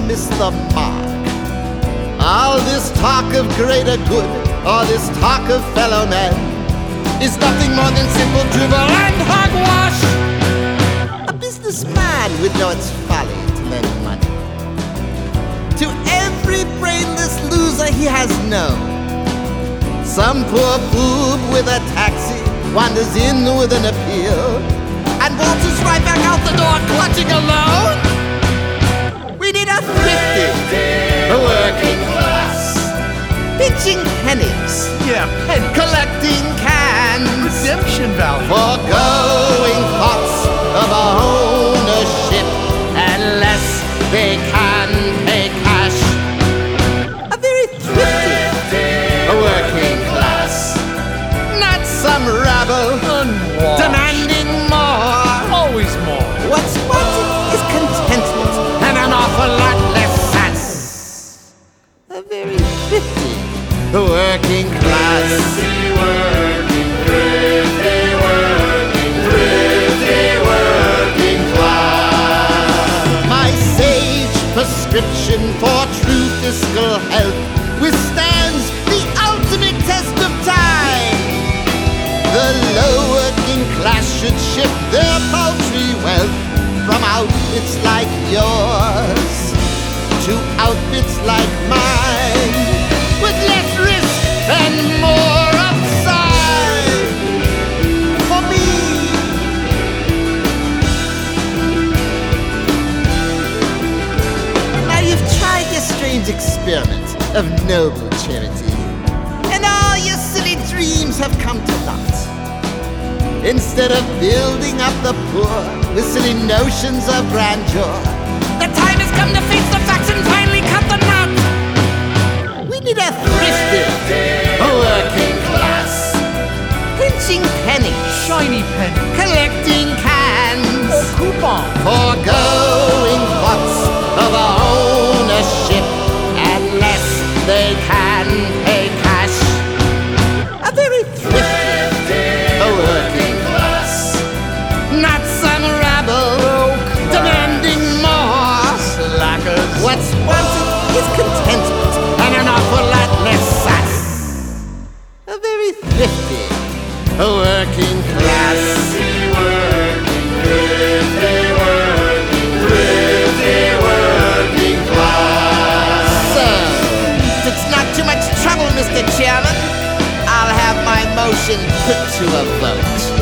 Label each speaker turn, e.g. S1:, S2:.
S1: miss the mark. All this talk of greater good, all this talk of fellow men, is nothing more than simple drivel and hogwash. A businessman would know it's folly to lend money to every brainless loser he has known. Some poor boob with a taxi wanders in with an appeal and waltzes right back out the door clutching a loan. We need a thrifty, a working class, pinching pennies,
S2: pennies.
S1: collecting cans,
S2: Redemption value.
S1: foregoing thoughts of ownership unless they can pay cash. A very thrifty, a working class, not some rabble
S2: Unwashed.
S1: demanding more.
S2: Always more.
S1: What's wanted is contentment and an awful lot less sass. A very thrifty, working class. My sage prescription for true fiscal health withstands the ultimate test of time. The low working class should shift their paltry wealth from outfits like yours to outfits like mine, with less risk and more upside for me. Now you've tried your strange experiment of noble charity, and all your silly dreams have come to naught. Instead of building up the poor with silly notions of grandeur, the time has come to face the facts and finally cut the knot. We need a thrifty, a working class, pinching pennies,
S2: Shiny penny.
S1: collecting cans,
S2: Or coupon.
S1: foregoing thoughts of ownership unless they can pay cash. A very thrifty, a working class, not some rabble demanding more.
S2: Slackers.
S1: What's wanted is contentment and an awful lot less sass. A very thrifty, a working class. So, if it's not too much trouble, Mr. Chairman, I'll have my motion put to a vote.